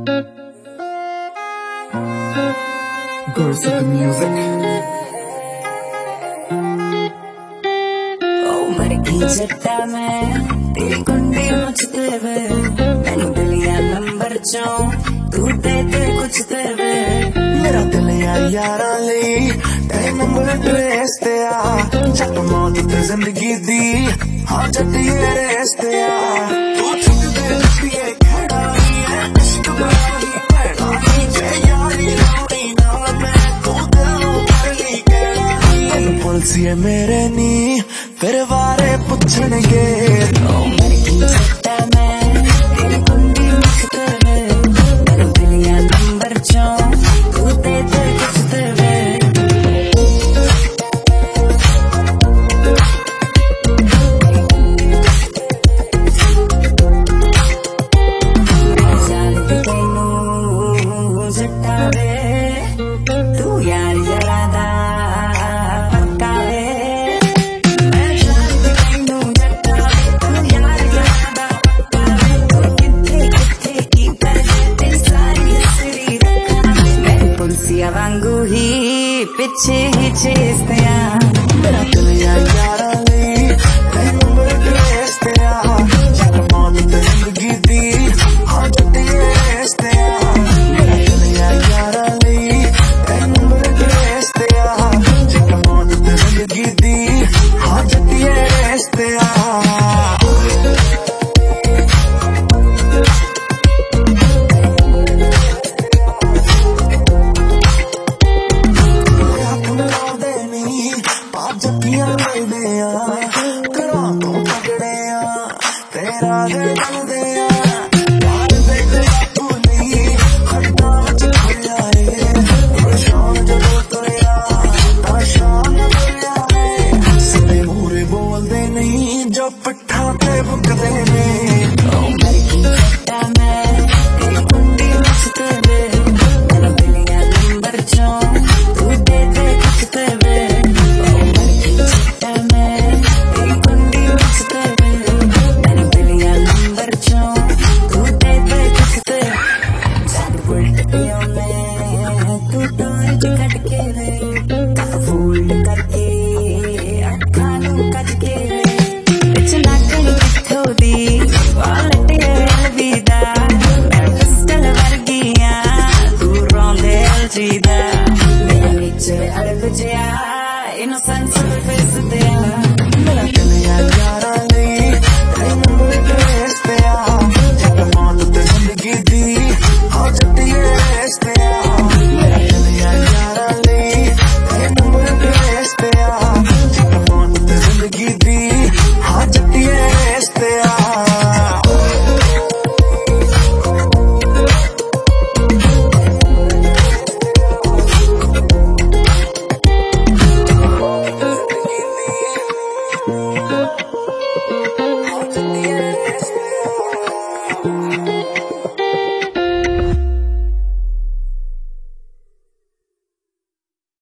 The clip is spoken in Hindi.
Girls of the music. मर गई जट्टा मैं तेरी कुंडी मुझते वे मैंने दिलिया नंबर चो तू दे दे कुछ देवे मेरा दिल यारा ले तेरे नंबर ट्रेस ते आ जट मौत ते जिंदगी दी हाँ जट ये रेस ते आ तू छुट दे पिए खड़ा ही है इश्क बड़ा ही पैड़ा ही जे यारी लाउनी ना मैं तू दिलों कर ली कहड़ा पुलसी है मेरे नी फिर वारे पुछणगे मर गई जट्टा मैं तेरी कुंडी मुझते वे मैंने दिलिया नंबर चो तू दे दे कुछ देवे जट्टा वे तू यार जरा दा पक्का वे मैं जानती तैनू जट्टा तू यार जरा दा पक्का वे तू किथे किथे की कर ते सारी हिस्ट्री रखा मैं पुलसिया वांगू ही पिछे ही चेसते आ मेरा दिल यारा